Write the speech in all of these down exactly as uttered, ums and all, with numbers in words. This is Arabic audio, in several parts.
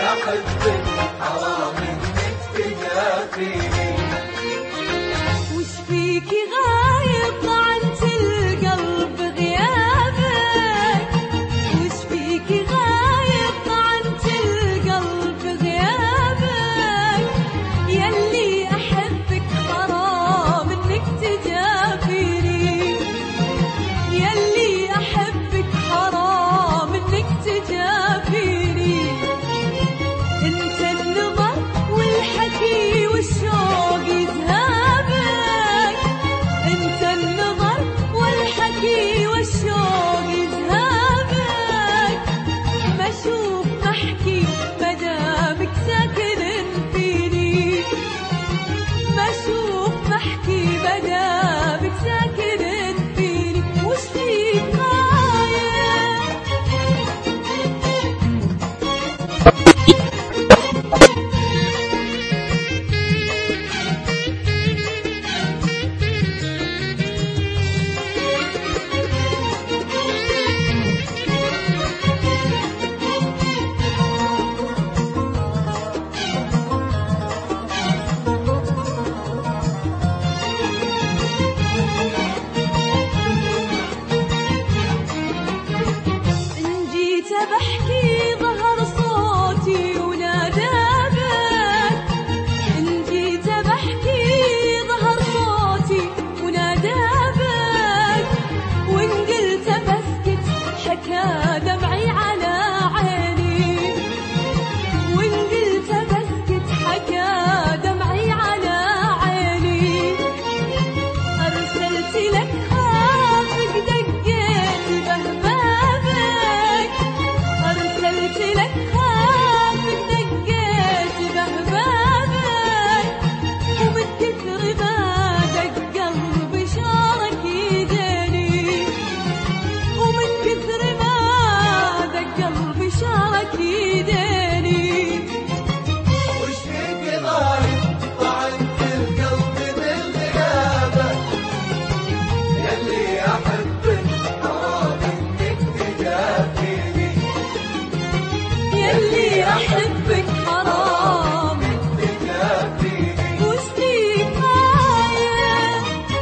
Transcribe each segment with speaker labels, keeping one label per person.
Speaker 1: أحبك حرام إنك تجافيني.
Speaker 2: وش فيكي غايب طعنت القلب غيابك، وش فيكي غايب طعنت القلب غيابك، يلي أحبك حرام إنك تجافيني، يلي أحبك حرام إنك تجافيني. انت النظر والحكي والشوق يذهبك، انت النظر والحكي والشوق يذهبك، ما اشوف ما احكي مدامك ساكن فيني، ما اشوف ما احكي مدامك ساكن فيني. وش فيك بحكي ظهر صوتي ونادابك، إن جيت بحكي ظهر صوتي ونادابك، وإن قلت بسكت حكى دمعي على عيني، وإن قلت بسكت حكى دمعي على عيني. أرسلت لك خافك دقيت بهبابك، أرسلت لك خافك دقيت بهبابك، ومن كثر ما دق قلبي شارك يديني، ومن كثر ما دق قلبي شارك يديني.
Speaker 1: وش فيك غايب طعنت القلب بالغيابة، يلي أحبك حرام إنك تجافيني،
Speaker 2: يلي أحبك حرام
Speaker 1: تجافيني.
Speaker 2: وش فيك غايب.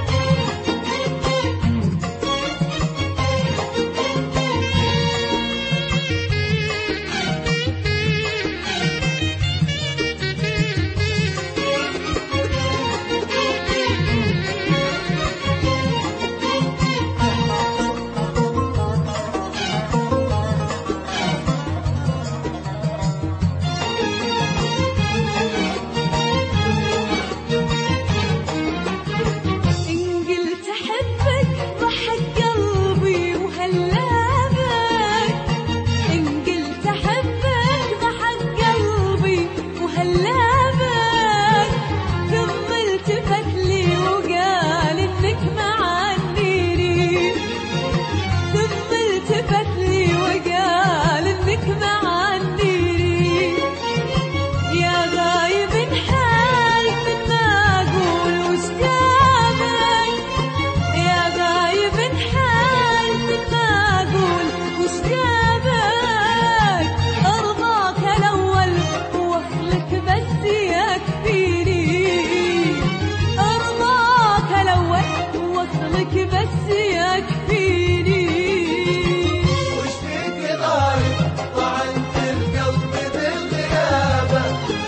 Speaker 2: إن قلت أحبك ضحك قلبي وهلابك، إن قلت أحبك ضحك قلبي وهلابك، ثم التفت لي وقال إنك معنيني، ثم التفت لي وقال إنك معنيني. يا غايب انحال من ما أقول وش جابك، يا غايب انحال من ما أقول وش جابك، أرضاك الأول ووصلك بس يكفيني، أرضاك الأول ووصلك بس يكفيني.
Speaker 1: وش فيك غايب طعنت القلب بالغيابة،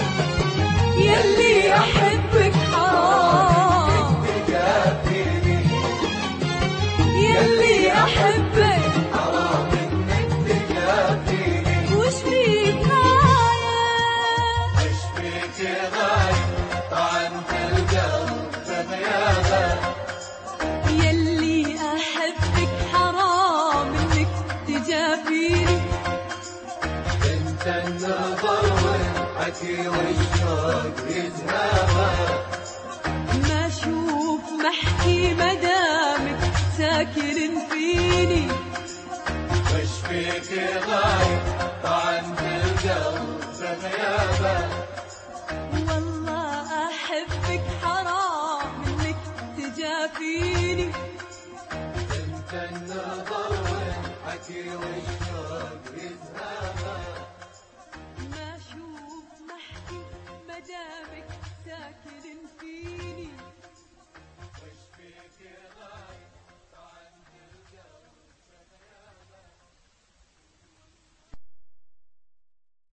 Speaker 2: يلي أحبك حرام،
Speaker 1: تجافيني،
Speaker 2: يلي أحبك
Speaker 1: حرام إنك تجافيني.
Speaker 2: وش فيك غايب.
Speaker 1: وش فيك غايب طعنت القلب بالغيابة،
Speaker 2: يلي أحبك حرام إنك تجافيني،
Speaker 1: انت النظر والحكي والشوق يذهبك،
Speaker 2: ما أشوف ما أحكي مدامك ساكن فيني.
Speaker 1: وش فيك غايب طعنت القلب بغيابك،
Speaker 2: والله أحبك حرام إنك تجافيني.
Speaker 1: انت النظر والحكي والشوق يذهبك.
Speaker 2: ما أشوف كلامك